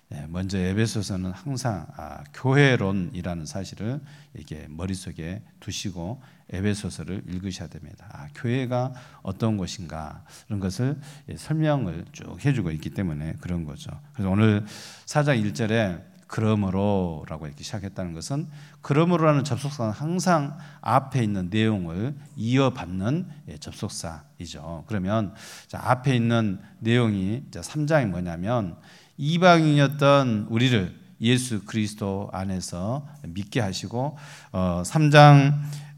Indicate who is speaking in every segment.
Speaker 1: 먼저 에베소서는 항상 교회론이라는 사실을 이렇게 머릿속에 두시고 에베소서를 읽으셔야 됩니다. 교회가 어떤 곳인가 이런 것을 설명을 쭉 해주고 있기 때문에 그런 거죠. 그래서 오늘 4장 1절에 그러므로라고 이렇게 시작했다는 것은 그러므로라는 접속사는 항상 앞에 있는 내용을 이어받는 접속사이죠. 그러면 앞에 있는 내용이 3장이 뭐냐면 이방인이었던 우리를 예수 그리스도 안에서 믿게 하시고 3장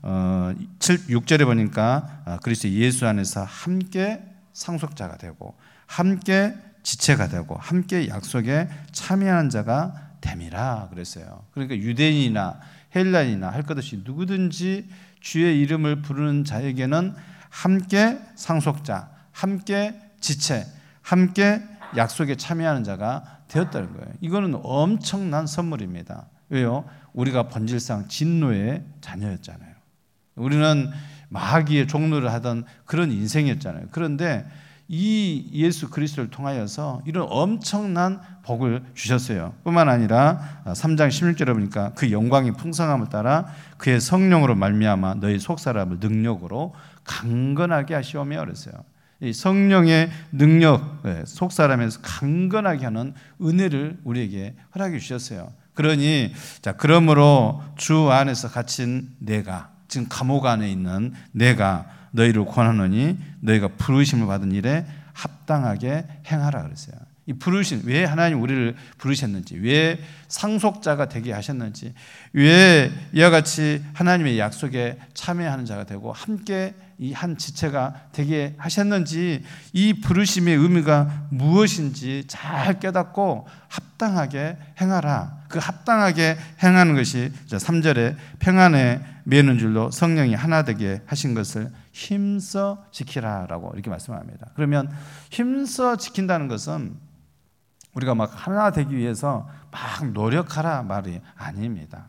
Speaker 1: 6절에 보니까 그리스도 예수 안에서 함께 상속자가 되고 함께 지체가 되고 함께 약속에 참여하는 자가 됨이라 그랬어요. 그러니까 유대인이나 헬라인이나 할 것 없이 누구든지 주의 이름을 부르는 자에게는 함께 상속자, 함께 지체, 함께 약속에 참여하는 자가 되었다는 거예요. 이거는 엄청난 선물입니다. 왜요? 우리가 본질상 진노의 자녀였잖아요. 우리는 마귀의 종노를 하던 그런 인생이었잖아요. 그런데 이 예수 그리스도를 통하여서 이런 엄청난 복을 주셨어요. 뿐만 아니라 3장 16절에 보니까 그 영광의 풍성함을 따라 그의 성령으로 말미암아 너희 속사람을 능력으로 강건하게 하시오며 그랬어요. 이 성령의 능력, 속사람에서 강건하게 하는 은혜를 우리에게 허락해 주셨어요. 그러니 그러므로 주 안에서 갇힌 내가, 지금 감옥 안에 있는 내가 너희를 권하노니 너희가 부르심을 받은 일에 합당하게 행하라 그랬어요. 이 부르심, 왜 하나님 우리를 부르셨는지, 왜 상속자가 되게 하셨는지, 왜 이와 같이 하나님의 약속에 참여하는 자가 되고 함께 이 한 지체가 되게 하셨는지, 이 부르심의 의미가 무엇인지 잘 깨닫고 합당하게 행하라. 그 합당하게 행하는 것이 3절에 평안에 매는 줄로 성령이 하나 되게 하신 것을 힘써 지키라라고 이렇게 말씀합니다. 그러면 힘써 지킨다는 것은 우리가 막 하나 되기 위해서 막 노력하라 말이 아닙니다.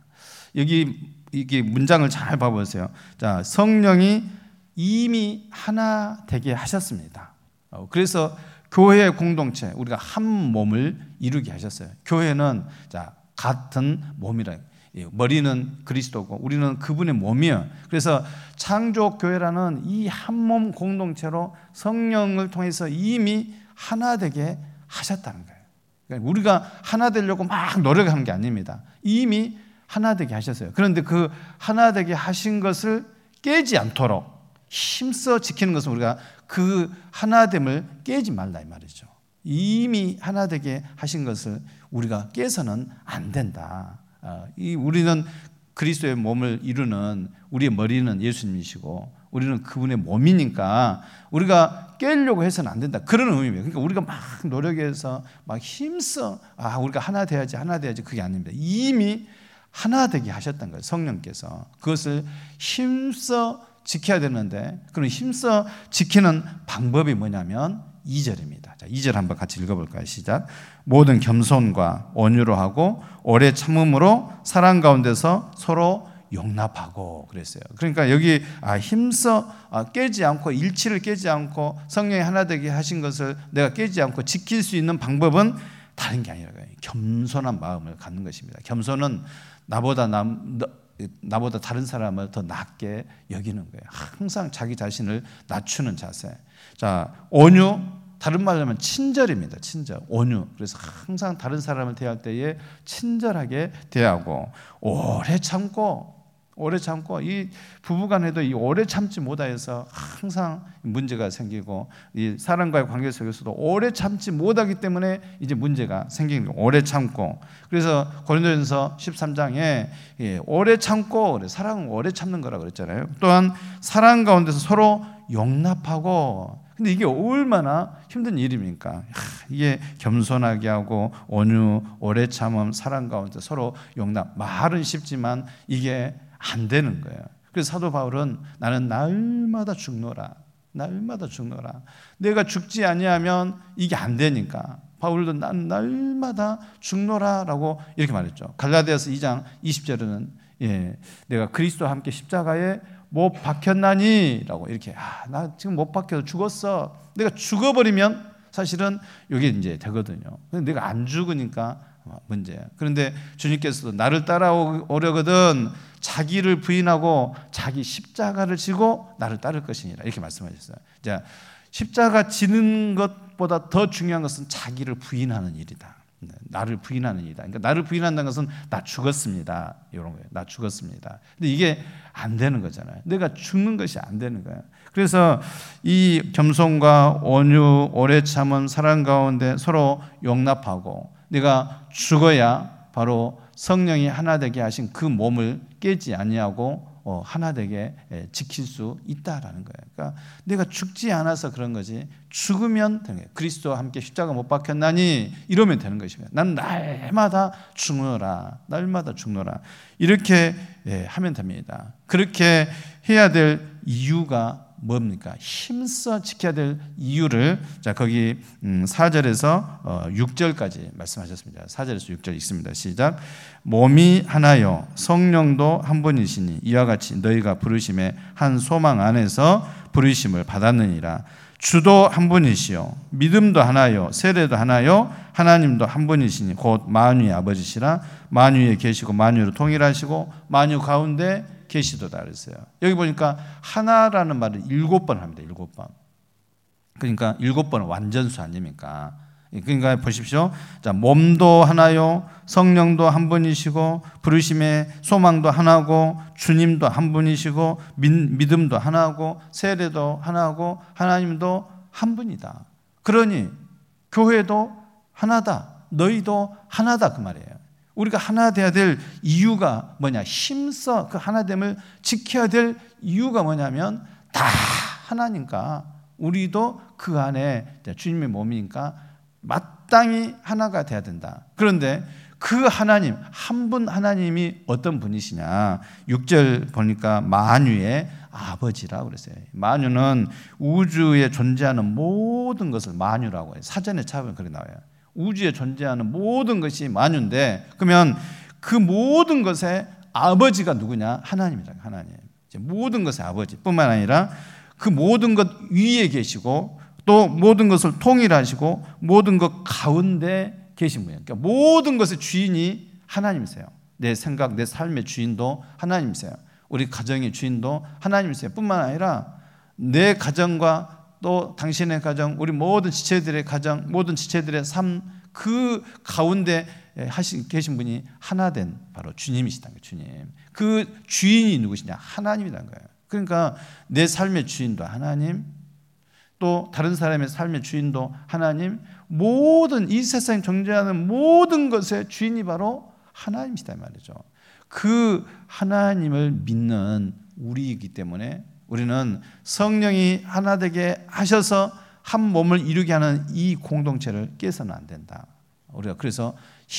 Speaker 1: 이게 문장을 잘 봐보세요. 자, 성령이 이미 하나 되게 하셨습니다. 그래서 교회 공동체, 우리가 한 몸을 이루게 하셨어요. 교회는 같은 몸이라. 머리는 그리스도고 우리는 그분의 몸이에요. 그래서 창조교회라는 이 한 몸 공동체로 성령을 통해서 이미 하나 되게 하셨다는 거예요. 그러니까 우리가 하나 되려고 막 노력하는 게 아닙니다. 이미 하나 되게 하셨어요. 그런데 그 하나 되게 하신 것을 깨지 않도록 힘써 지키는 것은 우리가 그 하나됨을 깨지 말라 이 말이죠. 이미 하나 되게 하신 것을 우리가 깨서는 안 된다. 우리는 그리스도의 몸을 이루는 우리의 머리는 예수님이시고 우리는 그분의 몸이니까 우리가 깨려고 해서는 안 된다. 그런 의미예요. 그러니까 우리가 막 노력해서 막 힘써 우리가 하나 돼야지 그게 아닙니다. 이미 하나 되게 하셨던 거예요. 성령께서 그것을 힘써 지켜야 되는데 그런 힘써 지키는 방법이 뭐냐면 2절입니다. 자, 2절 한번 같이 읽어볼까요? 시작. 모든 겸손과 온유로 하고 오래 참음으로 사랑 가운데서 서로 용납하고 그랬어요. 그러니까 여기 힘써 깨지 않고 일치를 깨지 않고 성령이 하나 되게 하신 것을 내가 깨지 않고 지킬 수 있는 방법은 다른 게 아니라 겸손한 마음을 갖는 것입니다. 겸손은 나보다 다른 사람을 더 낮게 여기는 거예요. 항상 자기 자신을 낮추는 자세. 자, 온유, 다른 말로 하면 친절입니다. 친절, 온유. 그래서 항상 다른 사람을 대할 때에 친절하게 대하고 오래 참고 이 부부간에도 이 오래 참지 못하여서 항상 문제가 생기고 이 사람과의 관계 속에서도 오래 참지 못하기 때문에 이제 문제가 생기는 거예요. 오래 참고. 그래서 고린도전서 13장에 오래 참고 사랑은 오래 참는 거라 그랬잖아요. 또한 사랑 가운데서 서로 용납하고. 근데 이게 얼마나 힘든 일입니까? 이게 겸손하게 하고 온유, 오래 참음, 사랑 가운데 서로 용납. 말은 쉽지만 이게 안 되는 거예요. 그래서 사도 바울은 나는 날마다 죽노라. 내가 죽지 아니하면 이게 안 되니까. 바울도 난 날마다 죽노라라고 이렇게 말했죠. 갈라디아서 2장 20절에는 내가 그리스도와 함께 십자가에 못 박혔나니라고 이렇게 나 지금 못 박혀서 죽었어. 내가 죽어버리면 사실은 이게 이제 되거든요. 근데 내가 안 죽으니까 문제야. 그런데 주님께서도 나를 따라오려거든 자기를 부인하고 자기 십자가를 지고 나를 따를 것이니라 이렇게 말씀하셨어요. 자, 십자가 지는 것보다 더 중요한 것은 자기를 부인하는 일이다. 나를 부인하는 일이다. 그러니까 나를 부인한다는 것은 나 죽었습니다. 이런 거예요. 나 죽었습니다. 근데 이게 안 되는 거잖아요. 내가 죽는 것이 안 되는 거예요. 그래서 이 겸손과 온유, 오래 참은 사랑 가운데 서로 용납하고 내가 죽어야 바로 성령이 하나 되게 하신 그 몸을 깨지 아니하고 하나 되게 지킬 수 있다라는 거예요. 그러니까 내가 죽지 않아서 그런 거지 죽으면 되는 거예요. 그리스도와 함께 십자가 못 박혔나니 이러면 되는 것이고요. 난 날마다 죽노라, 날마다 죽노라 이렇게 하면 됩니다. 그렇게 해야 될 이유가 뭡니까? 힘써 지켜야 될 이유를 자 거기 4절에서 6절까지 말씀하셨습니다. 4절에서 6절 읽습니다. 시작. 몸이 하나요 성령도 한 분이시니 이와 같이 너희가 부르심의 한 소망 안에서 부르심을 받았느니라. 주도 한 분이시요 믿음도 하나요 세례도 하나요 하나님도 한 분이시니 곧 만유의 아버지시라. 만유에 계시고 만유로 통일하시고 만유 가운데 계시도다 그랬어요. 여기 보니까 하나라는 말을 7번 합니다. 7번. 그러니까 7번은 완전수 아닙니까? 그러니까 보십시오. 자, 몸도 하나요, 성령도 한 분이시고, 부르심의 소망도 하나고, 주님도 한 분이시고, 믿음도 하나고, 세례도 하나고, 하나님도 한 분이다. 그러니 교회도 하나다. 너희도 하나다 그 말이에요. 우리가 하나 돼야 될 이유가 뭐냐? 힘써 그 하나됨을 지켜야 될 이유가 뭐냐면 다 하나니까 우리도 그 안에 주님의 몸이니까 마땅히 하나가 돼야 된다. 그런데 그 하나님, 한 분 하나님이 어떤 분이시냐? 6절 보니까 만유의 아버지라고 그랬어요. 만유는 우주에 존재하는 모든 것을 만유라고 해요. 사전에 찾으면 그렇게 나와요. 우주에 존재하는 모든 것이 만유인데 그러면 그 모든 것의 아버지가 누구냐? 하나님이다. 하나님. 모든 것의 아버지뿐만 아니라 그 모든 것 위에 계시고 또 모든 것을 통일하시고 모든 것 가운데 계신 분이에요. 그러니까 모든 것의 주인이 하나님이세요. 내 생각, 내 삶의 주인도 하나님이세요. 우리 가정의 주인도 하나님이세요. 뿐만 아니라 내 가정과 또 당신의 가정, 우리 모든 지체들의 가정, 모든 지체들의 삶 그 가운데 계신 분이 하나 된 바로 주님이시다는 거예요. 주님. 그 주인이 누구시냐? 하나님이라는 거예요. 그러니까 내 삶의 주인도 하나님, 또 다른 사람의 삶의 주인도 하나님, 모든 이 세상에 존재하는 모든 것의 주인이 바로 하나님이시다 말이죠. 그 하나님을 믿는 우리이기 때문에 우리는 성령이 하나 되게 하셔서 한 몸을 이루게 하는 이 공동체를 깨서는 안 된다. 우리가 그래서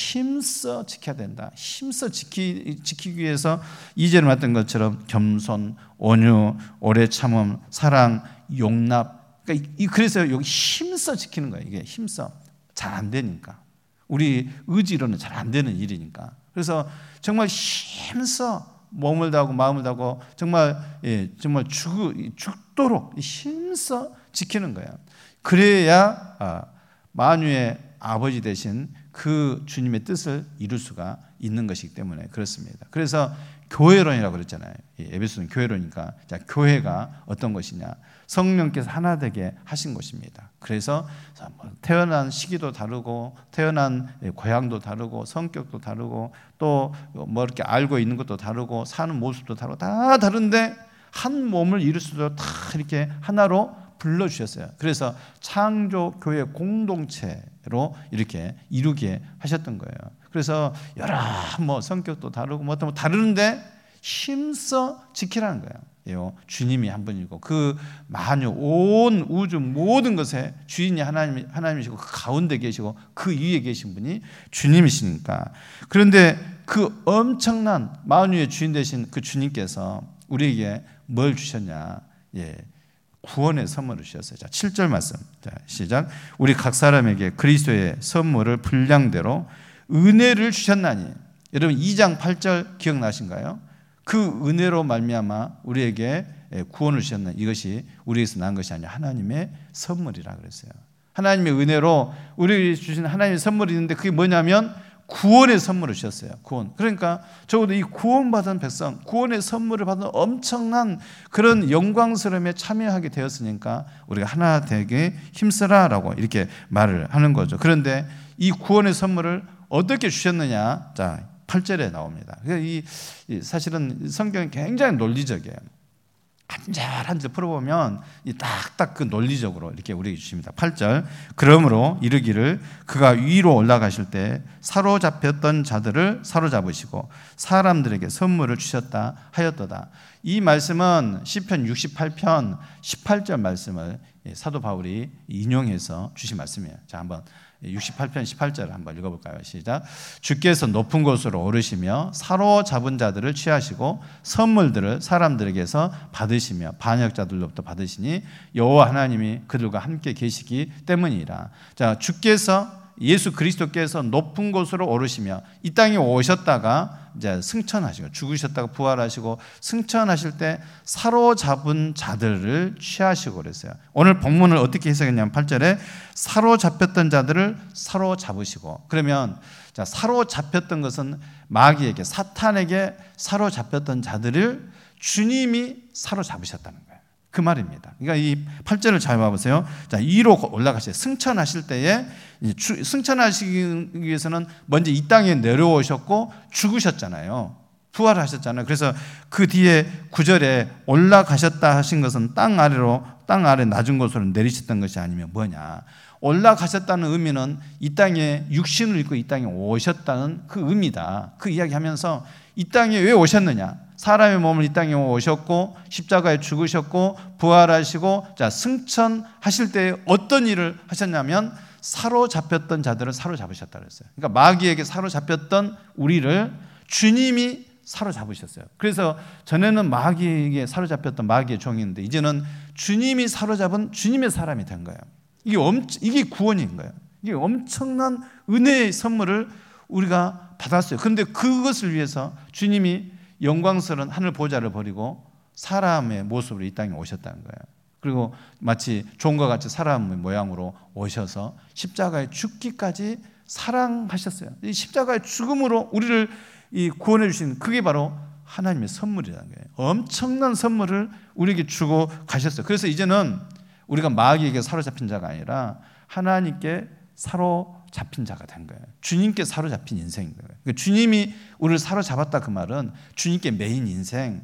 Speaker 1: 힘써 지켜야 된다. 힘써 지키기 위해서 2절에 말했던 것처럼 겸손, 온유, 오래 참음, 사랑, 용납. 그래서 여기 힘써 지키는 거예요. 이게 힘써. 잘 안 되니까. 우리 의지로는 잘 안 되는 일이니까. 그래서 정말 힘써 몸을 다하고 마음을 다하고 정말 죽도록 힘써 지키는 거예요. 그래야 만유의 아버지 되신 그 주님의 뜻을 이룰 수가 있는 것이기 때문에 그렇습니다. 그래서 교회론이라고 그랬잖아요. 에베소는 교회론이니까 자, 교회가 어떤 것이냐? 성령께서 하나 되게 하신 것입니다. 그래서 태어난 시기도 다르고 태어난 고향도 다르고 성격도 다르고 또 뭐 이렇게 알고 있는 것도 다르고 사는 모습도 다르고 다 다른데 한 몸을 이룰 수도 다 이렇게 하나로 불러주셨어요. 그래서 창조교회 공동체로 이렇게 이루게 하셨던 거예요. 그래서 여러 성격도 다르고 뭐 다르는데 힘써 지키라는 거예요. 주님이 한 분이고 그 만유 온 우주 모든 것의 주인이 하나님이시고 그 가운데 계시고 그 위에 계신 분이 주님이시니까. 그런데 그 엄청난 만유의 주인 되신 그 주님께서 우리에게 뭘 주셨냐? 구원의 선물을 주셨어요. 자, 7절 말씀. 자, 시작. 우리 각 사람에게 그리스도의 선물을 분량대로 은혜를 주셨나니. 여러분 2장 8절 기억나신가요? 그 은혜로 말미암아 우리에게 구원을 주셨나. 이것이 우리에게서 난 것이 아니라 하나님의 선물이라 그랬어요. 하나님의 은혜로 우리에게 주신 하나님의 선물이 있는데 그게 뭐냐면 구원의 선물을 주셨어요. 구원. 그러니까 적어도 이 구원받은 백성, 구원의 선물을 받은 엄청난 그런 영광스러움에 참여하게 되었으니까 우리가 하나 되게 힘쓰라라고 이렇게 말을 하는 거죠. 그런데 이 구원의 선물을 어떻게 주셨느냐? 자, 8절에 나옵니다. 이 사실은 성경이 굉장히 논리적이에요. 한 절 한 절 풀어보면 딱딱 그 논리적으로 이렇게 우리에게 주십니다. 8절, 그러므로 이르기를 그가 위로 올라가실 때 사로잡혔던 자들을 사로잡으시고 사람들에게 선물을 주셨다 하였도다. 이 말씀은 시편 68편 18절 말씀을 사도 바울이 인용해서 주신 말씀이에요. 자, 한번 68편 18절 한번 읽어볼까요? 시작. 주께서 높은 곳으로 오르시며 사로잡은 자들을 취하시고 선물들을 사람들에게서 받으시며 반역자들로부터 받으시니 여호와 하나님이 그들과 함께 계시기 때문이라. 자, 주께서 예수 그리스도께서 높은 곳으로 오르시며 이 땅에 오셨다가 이제 승천하시고 죽으셨다가 부활하시고 승천하실 때 사로잡은 자들을 취하시고 그랬어요. 오늘 본문을 어떻게 해석했냐면 8절에 사로잡혔던 자들을 사로잡으시고, 그러면 자, 사로잡혔던 것은 마귀에게, 사탄에게 사로잡혔던 자들을 주님이 사로잡으셨다는 거예요. 그 말입니다. 그러니까 이 8절을 잘 봐보세요. 자, 위로 올라가셔요. 승천하실 때에 승천하시기 위해서는 먼저 이 땅에 내려오셨고 죽으셨잖아요. 부활하셨잖아요. 그래서 그 뒤에 9절에 올라가셨다 하신 것은 땅 아래 낮은 곳으로 내리셨던 것이 아니면 뭐냐? 올라가셨다는 의미는 이 땅에 육신을 입고 이 땅에 오셨다는 그 의미다. 그 이야기하면서 이 땅에 왜 오셨느냐? 사람의 몸을 이 땅에 오셨고 십자가에 죽으셨고 부활하시고, 자, 승천하실 때 어떤 일을 하셨냐면 사로잡혔던 자들을 사로잡으셨다 그랬어요. 그러니까 마귀에게 사로잡혔던 우리를 주님이 사로잡으셨어요. 그래서 전에는 마귀에게 사로잡혔던 마귀의 종이었는데 이제는 주님이 사로잡은 주님의 사람이 된 거예요. 이게 구원인 거예요. 이게 엄청난 은혜의 선물을 우리가 받았어요. 그런데 그것을 위해서 주님이 영광스러운 하늘 보좌를 버리고 사람의 모습으로 이 땅에 오셨다는 거예요. 그리고 마치 종과 같이 사람의 모양으로 오셔서 십자가에 죽기까지 사랑하셨어요. 이 십자가의 죽음으로 우리를 구원해 주신, 그게 바로 하나님의 선물이라는 거예요. 엄청난 선물을 우리에게 주고 가셨어요. 그래서 이제는 우리가 마귀에게 사로잡힌 자가 아니라 하나님께 사로잡힌 자가 된 거예요. 주님께 사로잡힌 인생인 거예요. 그러니까 주님이 우리를 사로잡았다, 그 말은 주님께 매인 인생,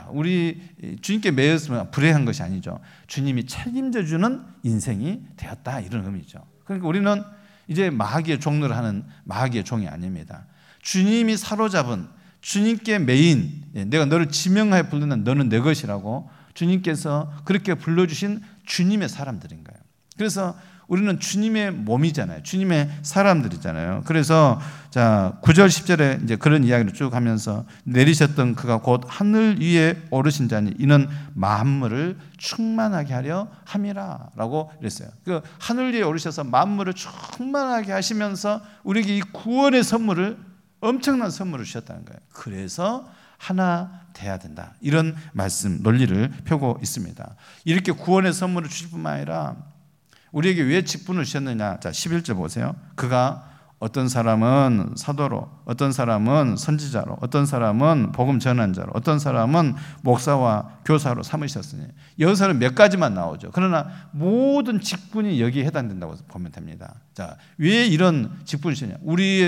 Speaker 1: 우리 주님께 매였으면 불행한 것이 아니죠. 주님이 책임져 주는 인생이 되었다, 이런 의미죠. 그러니까 우리는 이제 마귀의 종로를 하는 마귀의 종이 아닙니다. 주님이 사로잡은, 주님께 매인, 내가 너를 지명하여 부르는 너는 내 것이라고 주님께서 그렇게 불러주신 주님의 사람들인 거예요. 그래서 우리는 주님의 몸이잖아요. 주님의 사람들이잖아요. 그래서 자, 9절 10절에 이제 그런 이야기를 쭉 하면서 내리셨던 그가 곧 하늘 위에 오르신 자니 이는 만물을 충만하게 하려 함이라라고 그랬어요. 그 하늘 위에 오르셔서 만물을 충만하게 하시면서 우리에게 이 구원의 선물을, 엄청난 선물을 주셨다는 거예요. 그래서 하나 돼야 된다, 이런 말씀, 논리를 펴고 있습니다. 이렇게 구원의 선물을 주실 뿐만 아니라 우리에게 왜 직분을 주셨느냐? 자, 11절 보세요. 그가 어떤 사람은 사도로, 어떤 사람은 선지자로, 어떤 사람은 복음 전환자로, 어떤 사람은 목사와 교사로 삼으셨으니, 여기서는 몇 가지만 나오죠. 그러나 모든 직분이 여기에 해당된다고 보면 됩니다. 자, 왜 이런 직분을 주냐?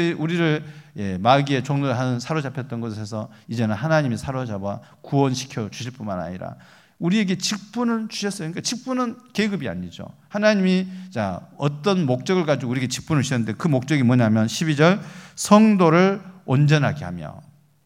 Speaker 1: 우리를 마귀의 종로를 하는 사로잡혔던 곳에서 이제는 하나님이 사로잡아 구원시켜 주실 뿐만 아니라 우리에게 직분을 주셨어요. 그러니까 직분은 계급이 아니죠. 하나님이 자, 어떤 목적을 가지고 우리에게 직분을 주셨는데 그 목적이 뭐냐면 12절, 성도를 온전하게 하며,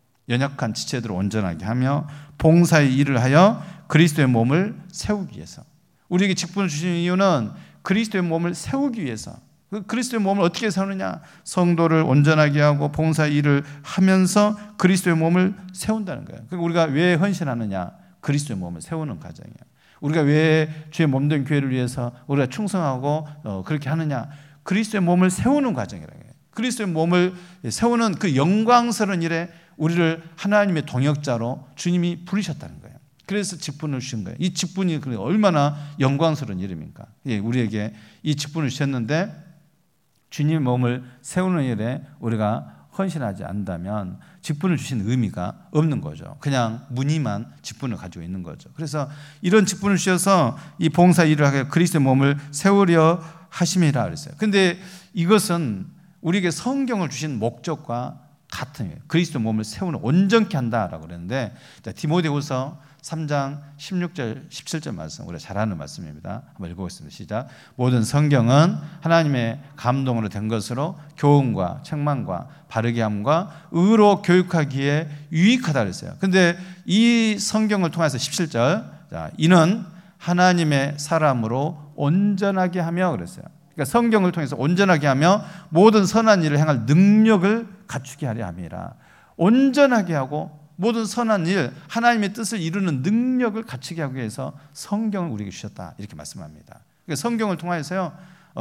Speaker 1: 연약한 지체들을 온전하게 하며 봉사의 일을 하여 그리스도의 몸을 세우기 위해서. 우리에게 직분을 주신 이유는 그리스도의 몸을 세우기 위해서. 그 그리스도의 몸을 어떻게 세우느냐? 성도를 온전하게 하고 봉사의 일을 하면서 그리스도의 몸을 세운다는 거예요. 그러니까 우리가 왜 헌신하느냐? 그리스도의 몸을 세우는 과정이에요. 우리가 왜 주의 몸된 교회를 위해서 우리가 충성하고 그렇게 하느냐? 그리스도의 몸을 세우는 과정이라는 거예요. 그리스도의 몸을 세우는 그 영광스러운 일에 우리를 하나님의 동역자로 주님이 부르셨다는 거예요. 그래서 직분을 주신 거예요. 이 직분이 얼마나 영광스러운 일입니까? 우리에게 이 직분을 주셨는데 주님의 몸을 세우는 일에 우리가 헌신하지 않는다면 직분을 주신 의미가 없는 거죠. 그냥 무늬만 직분을 가지고 있는 거죠. 그래서 이런 직분을 주셔서 이 봉사 일을 하게 그리스도의 몸을 세우려 하심이라 그랬어요. 근데 이것은 우리에게 성경을 주신 목적과 같은 거예요. 그리스도 몸을 세우는 온전케 한다라고 그랬는데 디모데후서 3장 16절 17절 말씀 우리가 잘 아는 말씀입니다. 한번 읽어보겠습니다. 시작. 모든 성경은 하나님의 감동으로 된 것으로 교훈과 책망과 바르게 함과 의로 교육하기에 유익하다 그랬어요. 근데 이 성경을 통해서 17절 이는 하나님의 사람으로 온전하게 하며 그랬어요. 그러니까 성경을 통해서 온전하게 하며 모든 선한 일을 행할 능력을 갖추게 하려 함이라. 온전하게 하고 모든 선한 일, 하나님의 뜻을 이루는 능력을 갖추게 하기 위해서 성경을 우리에게 주셨다 이렇게 말씀합니다. 그러니까 성경을 통해서요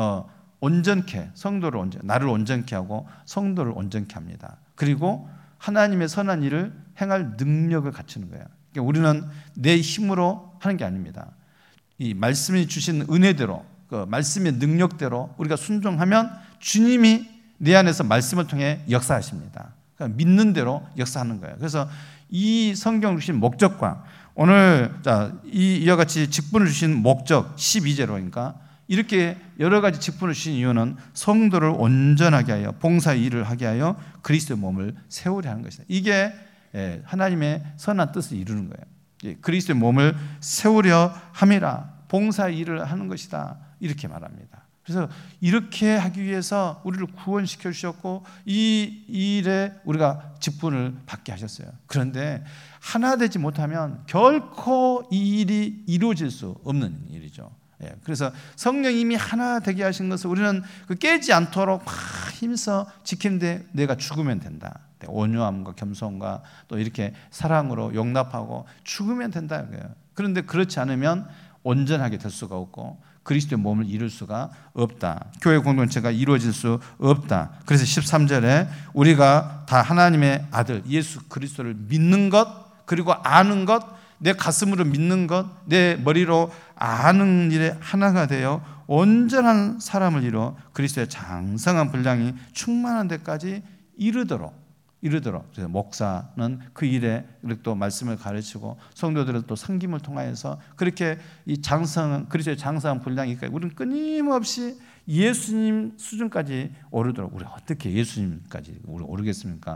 Speaker 1: 온전케 성도를 나를 온전케 하고 성도를 온전케 합니다. 그리고 하나님의 선한 일을 행할 능력을 갖추는 거예요. 그러니까 우리는 내 힘으로 하는 게 아닙니다. 이 말씀이 주신 은혜대로 그 말씀의 능력대로 우리가 순종하면 주님이 내 안에서 말씀을 통해 역사하십니다. 그러니까 믿는 대로 역사하는 거예요. 그래서 이 성경을 주신 목적과 오늘 이와 같이 직분을 주신 목적 12제로 그러니까 이렇게 여러 가지 직분을 주신 이유는 성도를 온전하게 하여 봉사 일을 하게 하여 그리스도의 몸을 세우려 하는 것이다. 이게 하나님의 선한 뜻을 이루는 거예요. 그리스도의 몸을 세우려 함이라 봉사 일을 하는 것이다. 이렇게 말합니다. 그래서 이렇게 하기 위해서 우리를 구원시켜 주셨고 이 일에 우리가 직분을 받게 하셨어요. 그런데 하나 되지 못하면 결코 이 일이 이루어질 수 없는 일이죠. 그래서 성령이 이미 하나 되게 하신 것을 우리는 깨지 않도록 막 힘써 지키는데 내가 죽으면 된다. 온유함과 겸손과 또 이렇게 사랑으로 용납하고 죽으면 된다. 그런데 그렇지 않으면 온전하게 될 수가 없고 그리스도의 몸을 이룰 수가 없다. 교회 공동체가 이루어질 수 없다. 그래서 13절에 우리가 다 하나님의 아들 예수 그리스도를 믿는 것 그리고 아는 것 내 가슴으로 믿는 것 내 머리로 아는 일에 하나가 되어 온전한 사람을 이루어 그리스도의 장성한 분량이 충만한 데까지 이르도록 그래서 목사는 그 일에 또 말씀을 가르치고 성도들은 또 섬김을 통하여서 그렇게 이 그리스도의 장성한 분량이니까 우리는 끊임없이 예수님 수준까지 오르도록 우리 어떻게 예수님까지 오르겠습니까?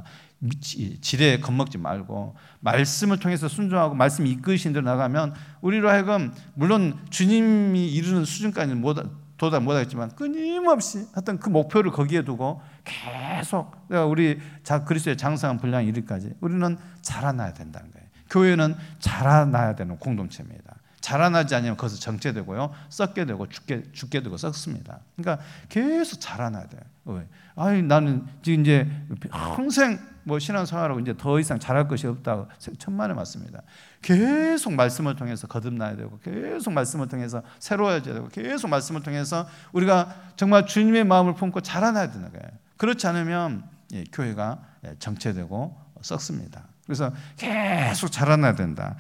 Speaker 1: 지레 겁먹지 말고 말씀을 통해서 순종하고 말씀이 이끄신 대로 나가면 우리로 하여금 물론 주님이 이루는 수준까지는 도달 못하겠지만 끊임없이 하여튼 그 목표를 거기에 두고 계속 우리 그리스도의 장성한 분량이 이르기까지 우리는 자라나야 된다는 거예요. 교회는 자라나야 되는 공동체입니다. 자라나지 않으면 거기서 정체되고요, 썩게 되고 죽게 되고 썩습니다. 그러니까 계속 자라나야 돼요. 왜? 나는 지금 이제 평생 신앙생활하고 이제 더 이상 잘할 것이 없다고 천만에 맞습니다. 계속 말씀을 통해서 거듭나야 되고, 계속 말씀을 통해서 새로워져야 되고, 계속 말씀을 통해서 우리가 정말 주님의 마음을 품고 자라나야 되는 거예요. 그렇지 않으면 교회가 정체되고 썩습니다. 그래서 계속 자라나야 된다.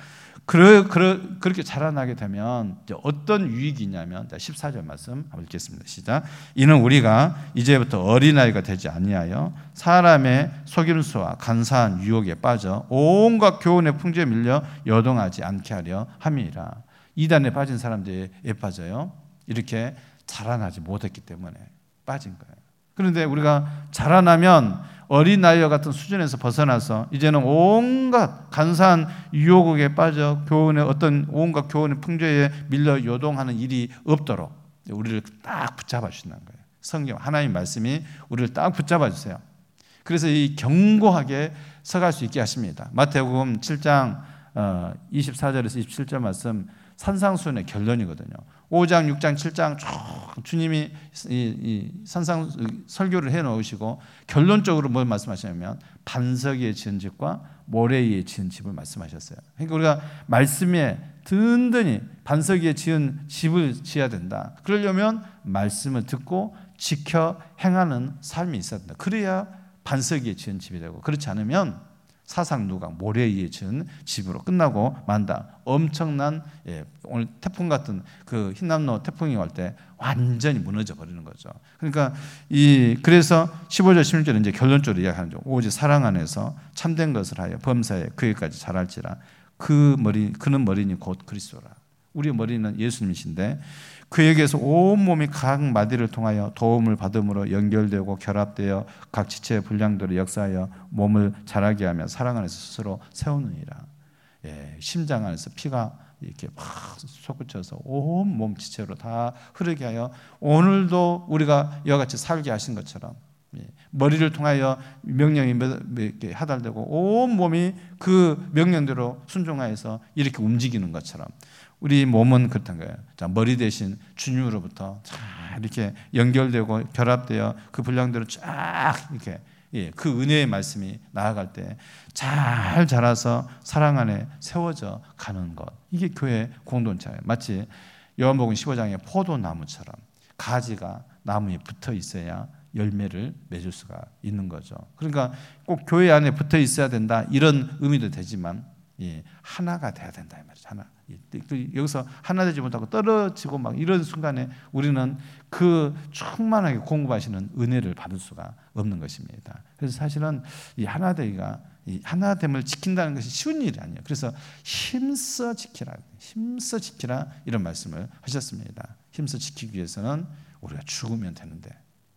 Speaker 1: 그렇게 자라나게 되면 이제 어떤 유익이 있냐면 14절 말씀 한번 읽겠습니다. 시작. 이는 우리가 이제부터 어린아이가 되지 아니하여 사람의 속임수와 간사한 유혹에 빠져 온갖 교훈의 풍조에 밀려 여동하지 않게 하려 함이라. 이단에 빠진 사람들에 빠져요. 이렇게 자라나지 못했기 때문에 빠진 거예요. 그런데 우리가 자라나면 어린아이와 같은 수준에서 벗어나서 이제는 온갖 간사한 유혹에 빠져 온갖 교훈의 풍조에 밀려 요동하는 일이 없도록 우리를 딱 붙잡아 주신다는 거예요. 성경 하나님 말씀이 우리를 딱 붙잡아 주세요. 그래서 이 견고하게 서갈 수 있게 하십니다. 마태복음 7장 24절에서 27절 말씀 산상수훈의 결론이거든요. 5장, 6장, 7장 쭉 주님이 이 산상 설교를 해놓으시고 결론적으로 뭘 말씀하시냐면 반석 위에 지은 집과 모래 위에 지은 집을 말씀하셨어요. 그러니까 우리가 말씀에 든든히 반석 위에 지은 집을 지어야 된다. 그러려면 말씀을 듣고 지켜 행하는 삶이 있어야 된다. 그래야 반석 위에 지은 집이 되고, 그렇지 않으면 사상 누각 모래에 의해 지은 집으로 끝나고 만다. 엄청난 오늘 태풍 같은 그 흰남노 태풍이 올 때 완전히 무너져 버리는 거죠. 그러니까 그래서 15절 16절은 이제 결론적으로 이야기하는 죠. 오직 사랑 안에서 참된 것을 하여 범사에 그에까지 자랄지라. 그는 머리니 곧 그리스도라. 우리의 머리는 예수님이신데 그에게서 온 몸이 각 마디를 통하여 도움을 받음으로 연결되고 결합되어 각 지체의 분량대로 역사하여 몸을 자라게 하며 사랑 안에서 스스로 세우느니라. 심장 안에서 피가 이렇게 막 솟구쳐서 온 몸 지체로 다 흐르게 하여 오늘도 우리가 이와 같이 살게 하신 것처럼 머리를 통하여 명령이 이렇게 하달되고 온 몸이 그 명령대로 순종하여서 이렇게 움직이는 것처럼 우리 몸은 그렇단 거예요. 자, 머리 대신 주님으로부터 잘 이렇게 연결되고 결합되어 그 분량대로 쫙 이렇게 그 은혜의 말씀이 나아갈 때 잘 자라서 사랑 안에 세워져 가는 것. 이게 교회 공동체예요. 마치 요한복음 15장의 포도나무처럼 가지가 나무에 붙어 있어야 열매를 맺을 수가 있는 거죠. 그러니까 꼭 교회 안에 붙어 있어야 된다 이런 의미도 되지만 하나가 돼야 된다 이 말이죠. 하나. 여기서 하나 되지 못하고 떨어지고 막 이런 순간에 우리는 그 충만하게 공급하시는 은혜를 받을 수가 없는 것입니다. 그래서 사실은 이 하나되기가 이 하나됨을 지킨다는 것이 쉬운 일이 아니에요. 그래서 힘써 지키라 이런 말씀을 하셨습니다. 힘써 지키기 위해서는 우리가 죽으면 되는데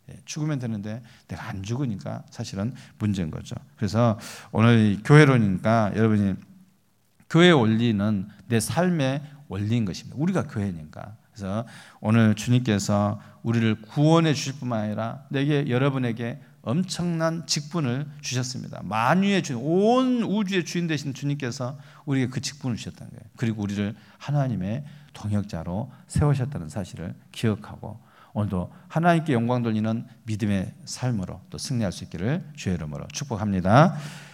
Speaker 1: 내가 안 죽으니까 사실은 문제인 거죠. 그래서 오늘 교회로니까 여러분이 교회 원리는 내 삶의 원리인 것입니다. 우리가 교회니까. 그래서 오늘 주님께서 우리를 구원해 주실 뿐만 아니라 여러분에게 엄청난 직분을 주셨습니다. 만유의 주인, 온 우주의 주인 되신 주님께서 우리에게 그 직분을 주셨다는 거예요. 그리고 우리를 하나님의 동역자로 세우셨다는 사실을 기억하고 오늘도 하나님께 영광 돌리는 믿음의 삶으로 또 승리할 수 있기를 주의 이름으로 축복합니다.